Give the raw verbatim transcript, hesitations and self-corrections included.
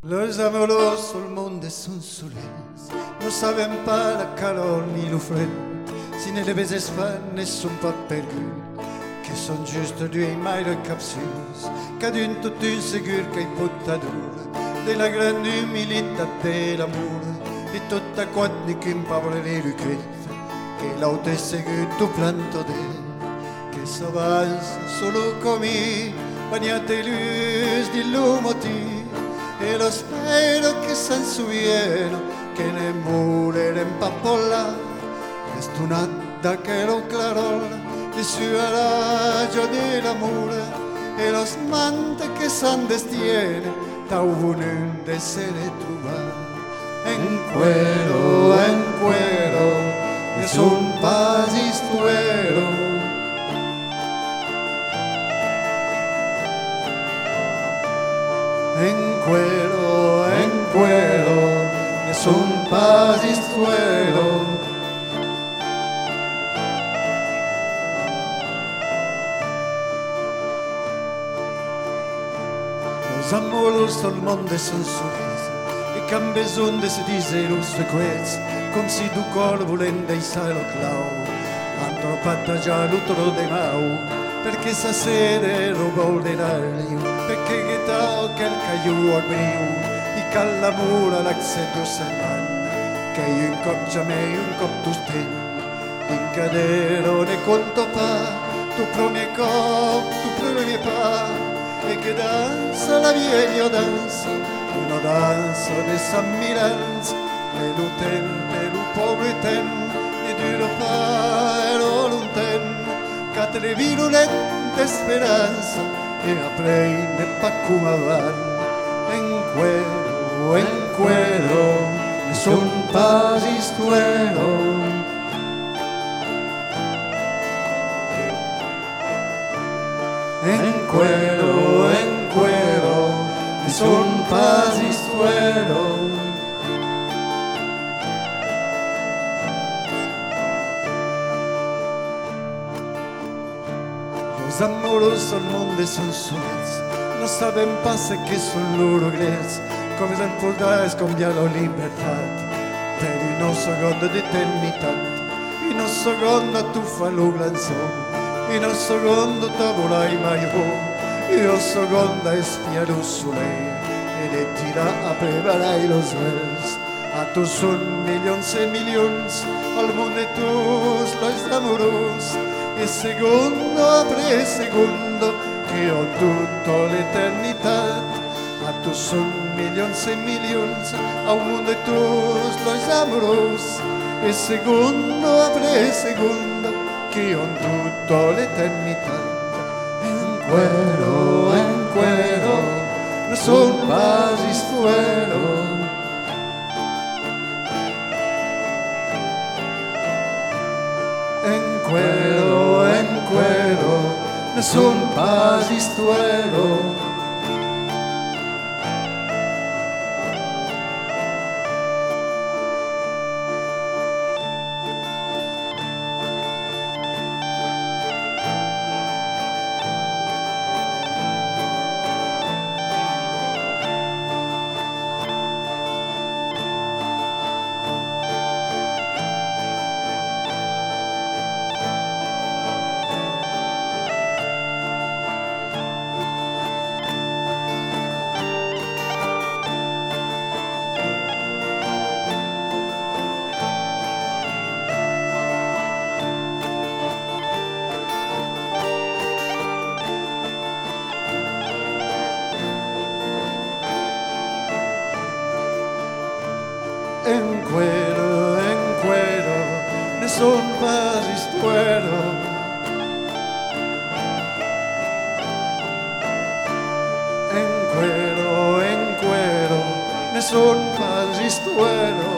Los amoureux au monde sont soleils, ne savent pas la calor ni le fred, si ne les baisers pas ne sont pas perdus, que sont juste d'une maille capsules, qu'à d'une toute une sécure qu'il peut t'adorer, de la grande humilité de l'amour, et tout à quoi n'est qu'une parole de lucrète, que l'autre est sécure tout planto d'elle, que sauvage solo come bagnate luz di lumoti. E lo spero che san subieno, che le mure empappola, estunata che lo clarola, di su raggio dell'amor, e lo smante che san destiene, da un de se le truva. En cuero, en cuero, es un pasistuero. En cuero, en cuero, es un pasistuero. Los amours al monde son sourds, et quand besoin de se dire los frequents, comme si du cor volent deixar el clau, antropata già l'utro de mau, perché sa sere lo volderà-li, perché che tal quel caiu al briu, i cal l'amor a l'accento seman, che io un cop già me un cop tu sten, in cadero ne conto pa, tu promie cop, tu promie pa, e che danza la vieja danza, una danza de San Milans, e l'utente, lo pobre ten, ne duro pa, e lo lunten, catre virulente esperanza, e aprende pa cum avant. En cuero, en cuero, es un pasistuero. En cuero, en cuero, es un pasistuero. Los amoureux au monde sont sourds, ne savent pas ce que sont leurs regrets, comme ils faudrait combien la libertà, per una seconda d'eternità, in un secondo tu fai lo glanzo, in un secondo t'avorai mai vo, in un secondo espia lo soleil, e le tira a preparar los vers, a tus son millions e millions, al mondo e tus los amoureux, e secondo apre secondo che ho tutta l'eternità, a tu son millions e millions, a un mondo e tus los amoros, e secondo apre secondo che ho tutta l'eternità. En cuero, en cuero, no son pasistuero. En cuero, en cuero, es un pasistuero. En cuero, en cuero, es un pasistuero. En cuero, en cuero, es un pasistuero.